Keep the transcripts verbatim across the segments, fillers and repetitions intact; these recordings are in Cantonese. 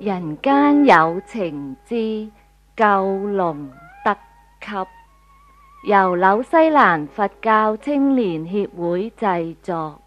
人間有情之救龍得級，由紐西蘭佛教青年協會製作。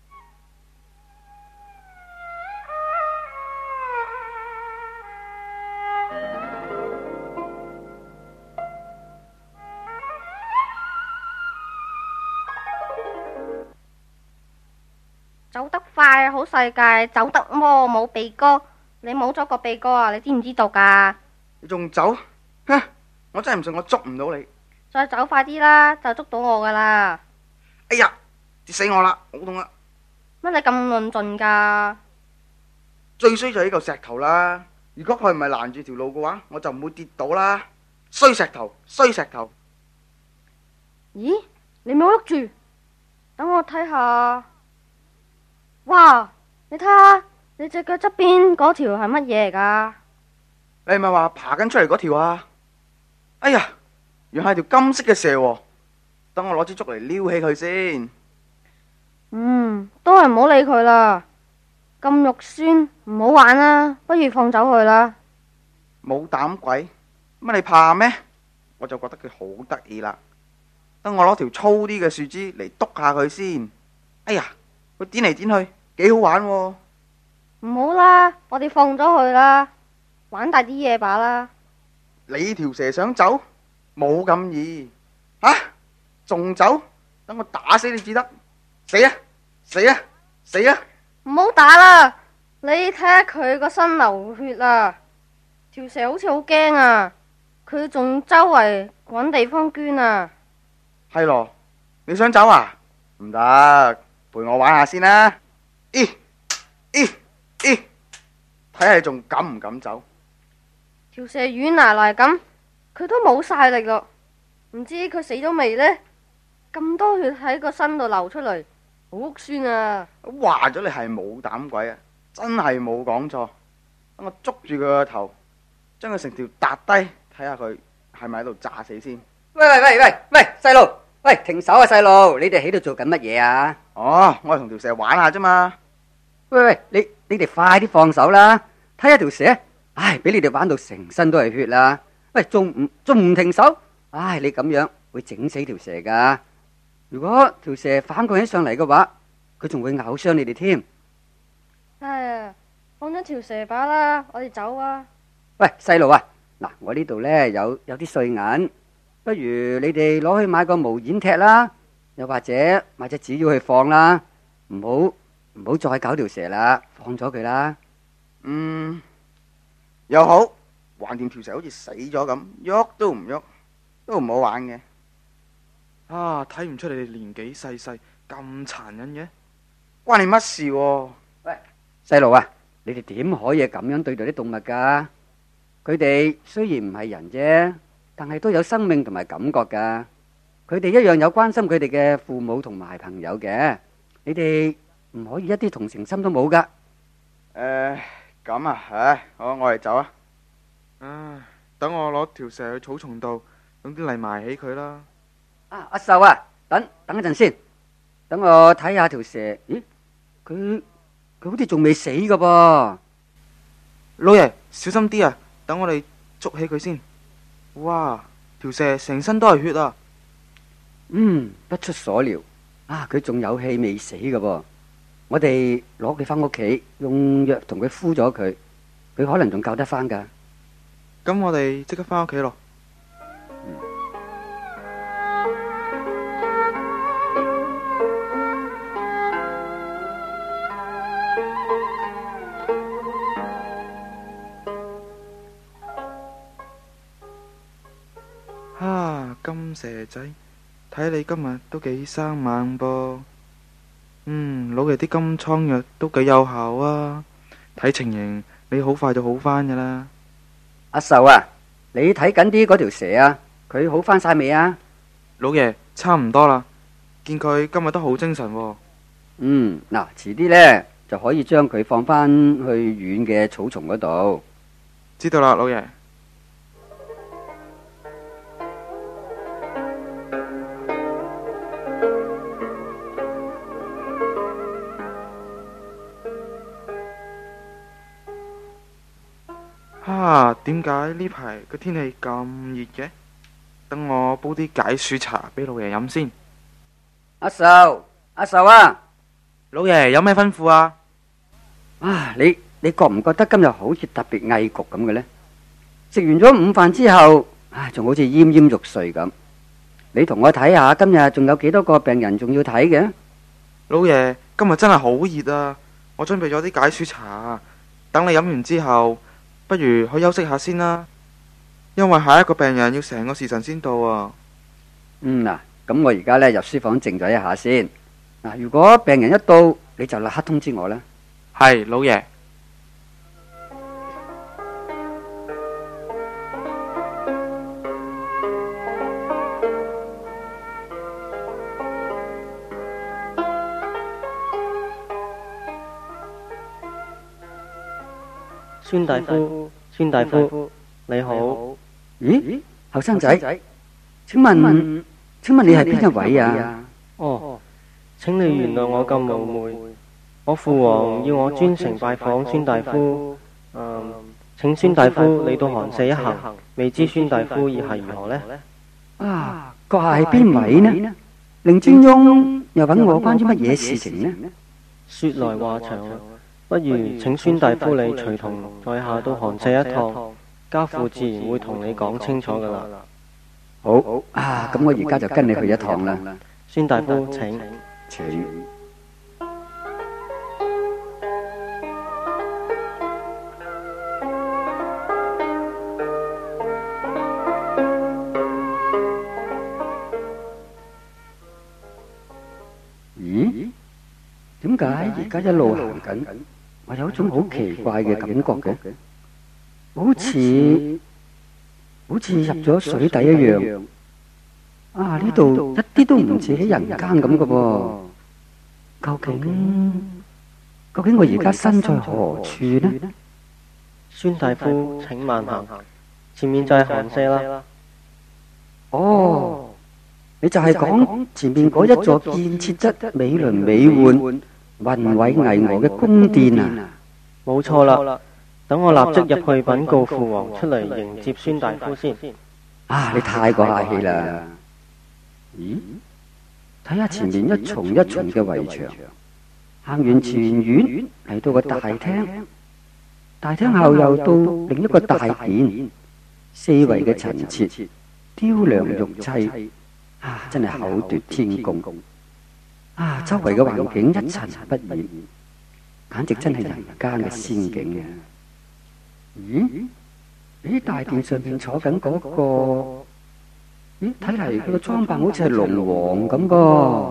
走得快好世界，走得魔冇鼻哥。你冇咗個鼻哥啊？你知唔知道噶？ 你仲走？哼！我真係唔信我捉唔到你。 再走快啲啦，就捉到我噶啦！ 哎呀，跌死我啦，好痛啊！ 乜你咁論盡噶？ 最衰就係呢嚿石頭啦。如果佢唔係攔住條路嘅話，我就唔會跌倒啦。衰石頭，衰石頭！ 咦？你冇喐住，等我睇下。哇！你睇下，你隻腳側邊嗰條係乜嘢嚟噶？ 你係咪話爬緊出嚟嗰條啊？哎呀，原來係條金色嘅蛇喎。等我攞支竹嚟撩起佢先。 嗯，都係唔好理佢啦。咁肉酸，唔好玩啦，不如放走佢啦。 冇膽鬼，乜你怕咩？我就覺得佢好得意啦。等我攞條粗啲嘅樹枝嚟篤下佢先。哎呀，佢點嚟點去，幾好玩喎。 唔好啦，我哋放咗佢啦，玩大啲嘢把啦。 你條蛇想走？冇咁易。吓？仲走？等我打死你至得。死啊！死啊！死啊！ 唔好打啦！你睇下佢個身流血啊，條蛇好似好驚啊，佢仲周圍搵地方捐啊。 係咯，你想走啊？唔得，陪我玩下先啦。咦咦咦，睇下你仲敢唔敢走？ 條蛇軟賴賴咁，佢都冇晒力咯，唔知佢死咗未呢？咁多血喺個身度流出嚟，好肉酸啊！ 話咗你係冇膽鬼啊，真係冇講錯。等我捉住佢個頭，將佢成條搭低，睇下佢係咪喺度炸死先。 喂喂喂喂喂，細路，喂，停手啊！細路，你哋喺度做緊乜嘢啊？ 哦，我係同條蛇玩下啫嘛。 喂喂，你你哋快啲放手啦！睇下條蛇，唉，俾你哋玩到成身都係血啦！喂，仲唔仲唔停手？唉，你咁樣會整死條蛇噶。如果條蛇反過起上嚟嘅話，佢仲會咬傷你哋添。 哎呀，放咗條蛇把啦，我哋走啊！ 喂，細路啊，嗱，我呢度呢有有啲碎銀，不如你哋攞去買個毛毽踢啦，又或者買隻紙鷂去放啦，唔好唔好再搞條蛇啦，放咗佢啦。 嗯，又好，橫掂條蛇好似死咗咁，喐都唔喐，都唔好玩嘅。 啊！睇唔出你哋年紀細細咁殘忍嘅， 關你乜事喎？ 喂，細路啊，你哋點可以咁樣對待啲動物噶？佢哋雖然唔係人啫，但係都有生命同埋感覺噶。佢哋一樣有關心佢哋嘅父母同埋朋友嘅。你哋唔可以一啲同情心都冇噶。 誒，咁啊，唉，好，我哋走啊。 唉，等我攞條蛇去草叢度，用啲泥埋起佢啦。 啊，阿壽啊，等等一陣先，等我睇下條蛇。咦，佢佢好似仲未死噶噃。 老爺，小心啲啊！等我哋捉起佢先。哇，條蛇成身都係血啊！ 嗯，不出所料，啊，佢仲有氣未死噶噃。我哋攞佢翻屋企，用藥同佢敷咗佢，佢可能仲救得翻噶。 咁我哋即刻翻屋企咯。啊，金蛇仔，睇你今日都幾生猛噃。嗯，老爺啲金瘡藥都幾有效啊。睇情形，你好快就好翻噶啦。 阿壽啊，你睇緊啲嗰條蛇啊，佢好翻晒未啊？ 老爺，差唔多啦，見佢今日都好精神喎。 嗯，嗱，遲啲呢就可以將佢放返去遠嘅草叢嗰度。 知道啦，老爺。 點解呢排個天氣咁熱嘅？等我煲啲解暑茶俾老爺飲先。 阿壽，阿壽啊！ 老爺有咩吩咐啊？ 啊，你你覺唔覺得今日好似特別翳焗咁嘅呢？食完咗午飯之後，啊，仲好似奄奄欲睡咁。你同我睇下，今日仲有幾多個病人仲要睇嘅？ 老爺，今日真係好熱啊！我準備咗啲解暑茶，等你飲完之後，不如去休息下先啦。因為下一個病人要成個時辰先到啊。 嗯嗱，咁我而家呢入書房靜咗一下先。嗱，如果病人一到，你就立刻通知我啦。 係，老爺。 孫大夫，孫大夫，你好。 咦，後生仔，請問，請問你係邊一位啊？ 哦，請你原諒我咁冒昧，我父王要我專程拜訪孫大夫。嗯，請孫大夫嚟到寒舍一行，未知孫大夫意下如何呢？ 啊，閣下係邊位呢？令尊翁又揾我關於乜嘢事情呢？ 說來話長，不如請孫大夫你隨同在下到寒舍一趟，家父自然會同你講清楚噶啦。 好啊，咁我而家就跟你去一趟啦。 孫大夫，請。 請。咦？點解而家一路行緊，我有種好奇怪嘅感覺嘅？好似好似入咗水底一樣。啊！呢度一啲都唔似喺人間咁嘅噃。究竟究竟我而家身在何處呢？ 孫大夫，請慢行，前面就係寒舍啦。 哦，你就係講前面嗰一座建設得美輪美奐、宏偉巍峨嘅宮殿啊？ 冇錯啦。等我立即入去稟告父王出嚟迎接孫大夫先。 啊！你太過客氣啦。咦？睇下前面一重一重嘅圍牆，行完前院嚟到個大廳，大廳後又到另一個大殿，四圍嘅陳設雕梁玉砌，啊，真係巧奪天工。啊，周圍嘅環境一塵不染，簡直真係人間嘅仙境啊！咦？喺大殿上面坐緊嗰個。咦，睇嚟佢個裝扮好似係龍王咁噶。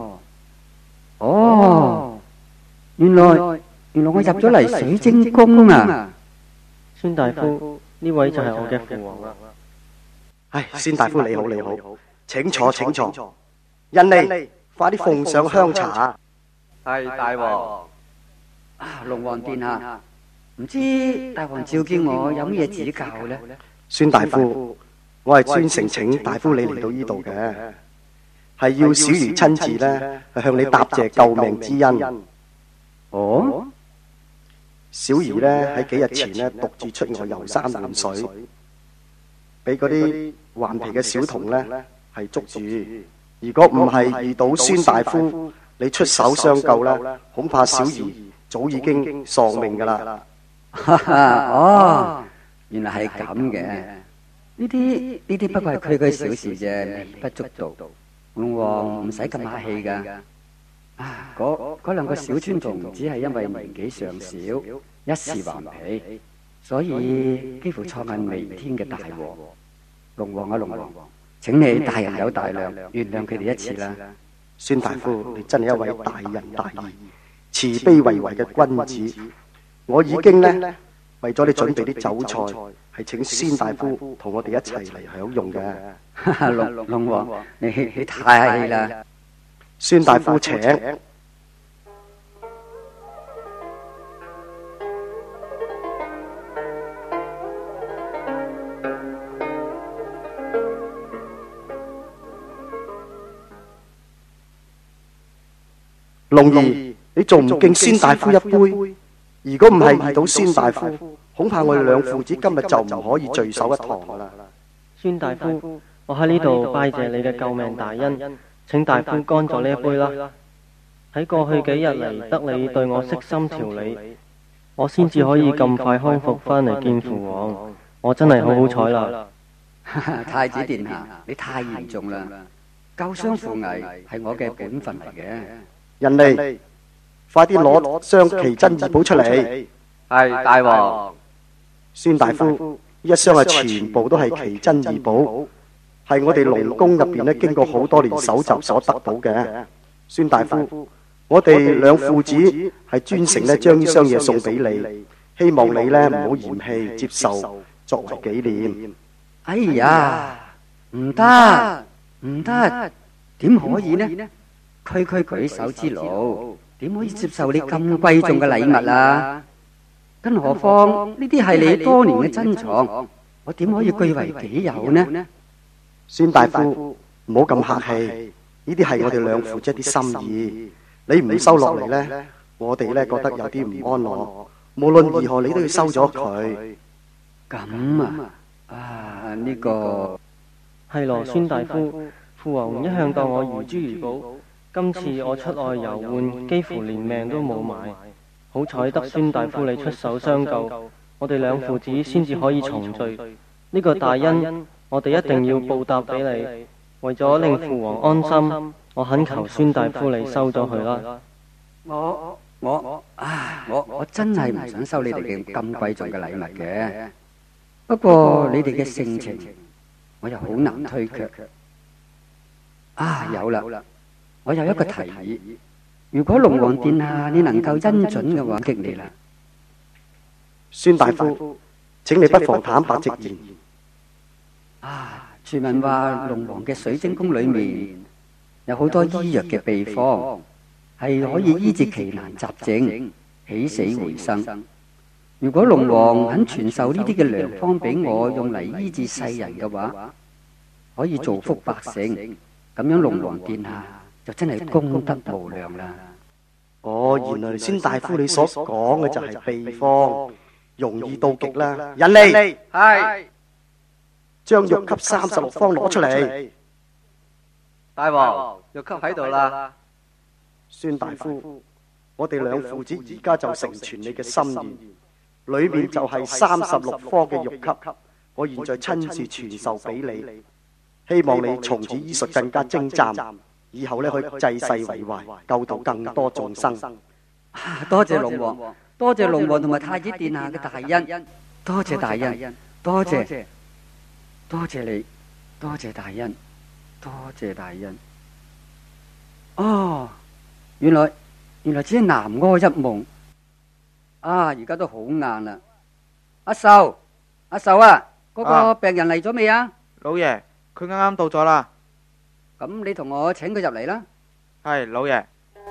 哦，原來原來我入咗嚟水晶宮啊！ 孫大夫，呢位就係我嘅父王啦。 唉，孫大夫你好你好，請坐請坐。人嚟，快啲奉上香茶。 係大王。啊，龍王殿下，唔知大王召見我有咩指教呢？ 孫大夫。我係專程請大夫你嚟到呢度嘅，係要小兒親自呢去向你答謝救命之恩。 哦， 小兒呢喺幾日前呢獨自出外遊山玩水，俾嗰啲頑皮嘅小童呢係捉住。如果唔係遇到孫大夫你出手相救呢，恐怕小兒早已經喪命噶啦。 哦，原來係咁嘅。呢啲呢啲不過係區區小事啫，微不足道。龍王唔使咁客氣噶。啊，嗰嗰兩個小村童只係因為年紀尚小，一時頑皮，所以幾乎錯誤彌天嘅大禍。龍王啊龍王，請你大人有大量，原諒佢哋一次啦。 孫大夫，你真係一位大仁大義、慈悲為懷嘅君子。我已經呢為咗你準備啲酒菜。係請孫大夫同我哋一齊嚟享用嘅。 龍龍王，你你太客氣啦。 孫大夫請。龍兒，你仲唔敬孫大夫一杯？如果唔係遇到孫大夫， 恐怕我哋兩父子今日就唔可以聚首一堂噶啦。 孫大夫，我喺呢度拜謝你嘅救命大恩，請大夫乾咗呢一杯啦。喺過去幾日嚟，得你對我悉心調理，我先至可以咁快康復返嚟見父王。我真係好好彩啦！ 太子殿下，你太嚴重啦！救傷扶危係我嘅本分嚟嘅。 人嚟，快啲攞箱奇珍異寶出嚟！ 係大王。 孫大夫，呢一箱係全部都係奇珍異寶，係我哋龍宮入邊咧經過好多年搜集所得到嘅。孫大夫，我哋兩父子係專程咧將呢箱嘢送俾你，希望你咧唔好嫌棄，接受作為紀念。 哎呀，唔得唔得，點可以呢？區區舉手之勞，點可以接受你咁貴重嘅禮物啊？更何況呢啲係你多年嘅珍藏，我點可以據為己有呢？ 孫大夫，唔好咁客氣，呢啲係我哋兩父子一啲心意，你唔收落嚟呢，我哋呢覺得有啲唔安樂。無論如何，你都要收咗佢。 咁啊，啊呢個係羅孫大夫，父王一向當我如珠如寶，今次我出外遊玩，幾乎連命都冇埋。好彩得孫大夫你出手相救，我哋兩父子先至可以重聚。呢個大恩，我哋一定要報答俾你。為咗令父王安心，我懇求孫大夫你收咗佢啦。 我我啊，我我真係唔想收你哋嘅咁貴重嘅禮物嘅。不過你哋嘅性情，我又好難推卻。啊，有啦，我有一個提議。如果龍王殿下你能夠恩准嘅話，激你啦。 孫大夫，請你不妨坦白直言。 啊，傳聞話龍王嘅水晶宮裏面有好多醫藥嘅秘方，係可以醫治奇難雜症、起死回生。如果龍王肯傳授呢啲嘅良方俾我，用嚟醫治世人嘅話，可以造福百姓，咁樣龍王殿下就真係功德無量啦！ 哦，原來孫大夫你所講嘅就係秘方，容易到極啦！人嚟， 係將藥級三十六方攞出嚟。 大王，藥級喺度啦。 孫大夫，我哋兩父子而家就成全你嘅心願，裏面就係三十六方嘅藥級，我現在親自傳授俾你。希望你從此醫術更加精湛，以後呢可以濟世為懷，救度更多眾生。 多謝龍王，多謝龍王同埋太子殿下嘅大恩，多謝大恩，多謝，多謝你，多謝大恩，多謝大恩。哦，原來原來只係南柯一夢啊！而家都好晏啦。阿壽，阿壽啊，嗰個病人嚟咗未啊？ 老爺。佢啱啱到咗啦， 咁你同我請佢入嚟啦。 係，老爺。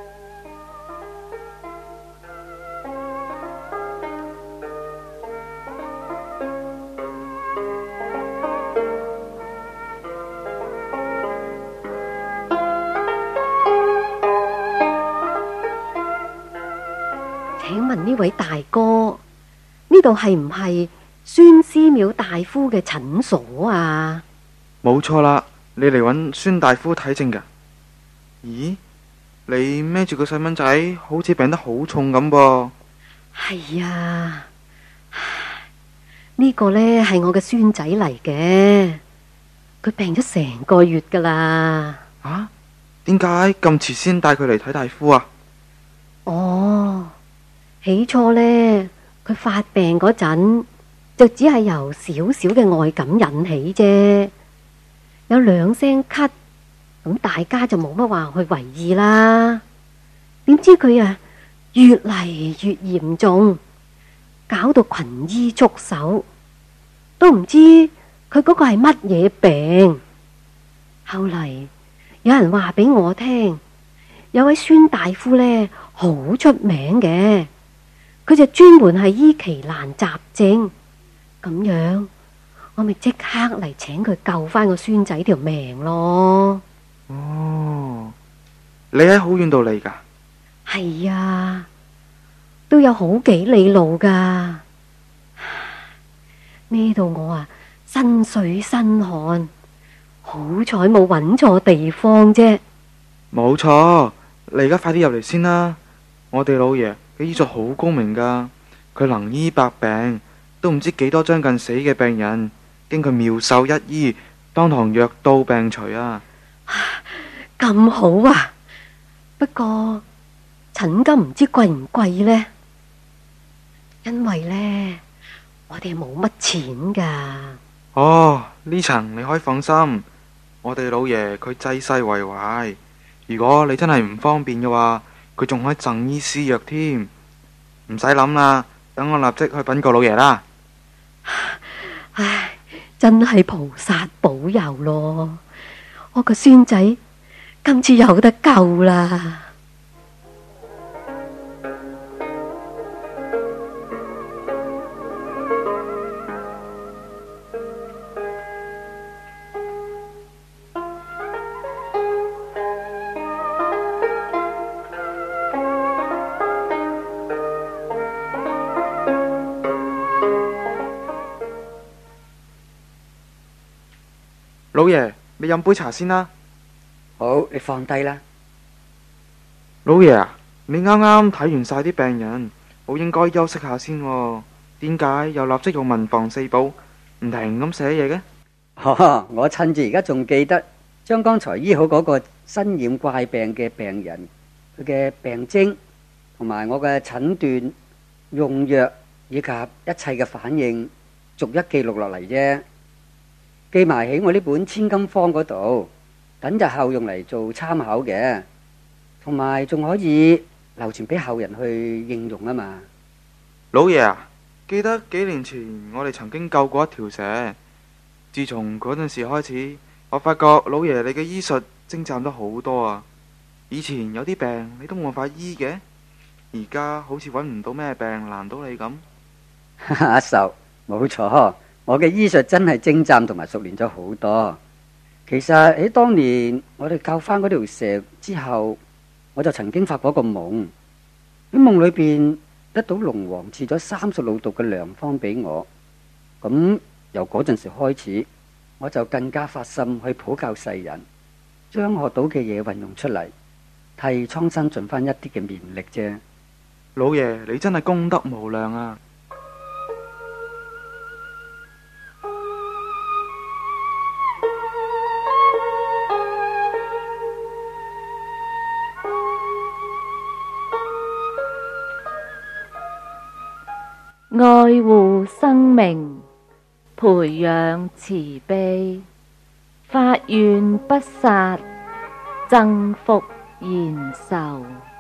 請問呢位大哥，呢度係唔係孫思邈大夫嘅診所啊？ 冇錯啦，你嚟揾孫大夫睇症噶。咦，你孭住個細蚊仔，好似病得好重咁噃。 係啊，呢個呢係我嘅孫仔嚟嘅，佢病咗成個月噶啦。 啊？點解咁遲先帶佢嚟睇大夫啊？ 哦，起初呢，佢發病嗰陣就只係由少少嘅外感引起啫。有兩聲咳，咁大家就冇乜話去為意啦。點知佢啊越嚟越嚴重，搞到群醫束手，都唔知佢嗰個係乜嘢病。後嚟有人話俾我聽，有位孫大夫呢好出名嘅，佢就專門係醫奇難雜症，咁樣。我咪即刻嚟請佢救翻個孫仔條命咯。 哦，你喺好遠度嚟噶？ 係啊，都有好幾里路噶。 孭到我啊身水身汗，好彩冇揾錯地方啫。 冇錯，你而家快啲入嚟先啦。我哋老爺嘅醫術好高明噶，佢能醫百病，都唔知幾多將近死嘅病人，經佢妙手一醫，當堂藥到病除啊！ 咁好啊！不過診金唔知貴唔貴呢？因為呢，我哋冇乜錢噶。 哦，呢層你可以放心，我哋老爺佢濟世為懷。如果你真係唔方便嘅話，佢仲可以贈醫施藥添。唔使諗啦，等我立即去稟告老爺啦。 唉，真係菩薩保佑咯！我個孫仔今次有得救啦！ 老爺，你飲杯茶先啦。 好，你放低啦。 老爺啊，你啱啱睇完晒啲病人，好應該休息下先喎。點解又立即用文房四寶唔停咁寫嘢嘅？ 哦，我趁住而家仲記得，將剛才醫好嗰個身染怪病嘅病人，佢嘅病徵同埋我嘅診斷、用藥以及一切嘅反應，逐一記錄落嚟啫。記埋喺我呢本千金方嗰度，等日後用嚟做參考嘅，同埋仲可以流傳俾後人去應用啊嘛。 老爺啊，記得幾年前我哋曾經救過一條蛇，自從嗰陣時開始，我發覺老爺你嘅醫術精湛咗好多啊。以前有啲病你都冇辦法醫嘅，而家好似揾唔到咩病難到你咁。 阿壽，冇錯。我嘅醫術真係精湛同埋熟練咗好多。其實喺當年我哋救翻嗰條蛇之後，我就曾經發過個夢，喺夢裏邊得到龍王賜咗三十六度嘅良方俾我。咁由嗰陣時開始，我就更加發心去普教世人，將學到嘅嘢運用出嚟，替蒼生盡翻一啲嘅綿力啫。 老爺你真係功德無量啊！ 愛護生命，培養慈悲，發願不殺，增福延壽。